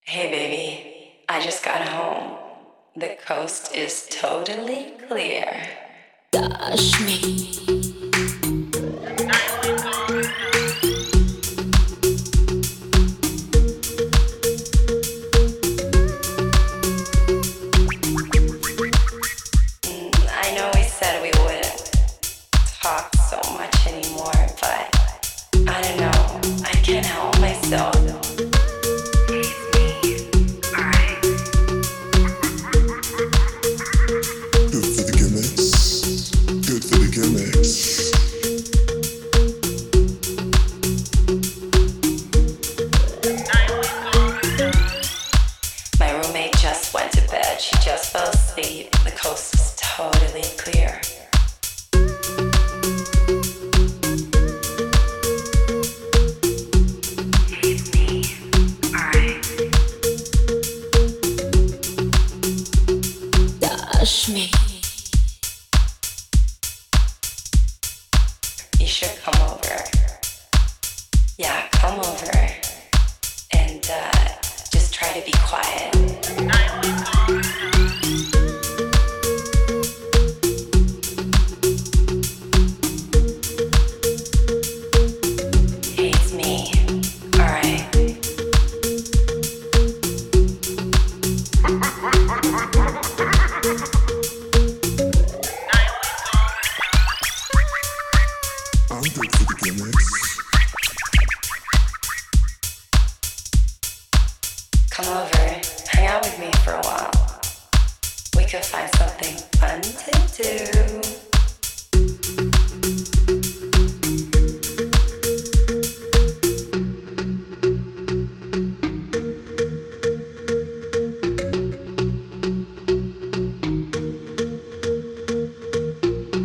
Hey baby, I just got home. The coast is totally clear. Gosh, me. I know we said we wouldn't talk so much anymore, but I don't know. I can't help myself. Good for the gimmicks. Good for the gimmicks. My roommate just went to bed. She just fell asleep. The coast is totally clear. Gosh, me. You should come over. Yeah, come over and just try to be quiet. Hey, it's me. Alright. I'm good for the gimmicks. Come over, hang out with me for a while. We could find something fun to do.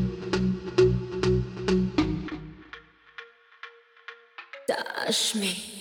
Gosh, me.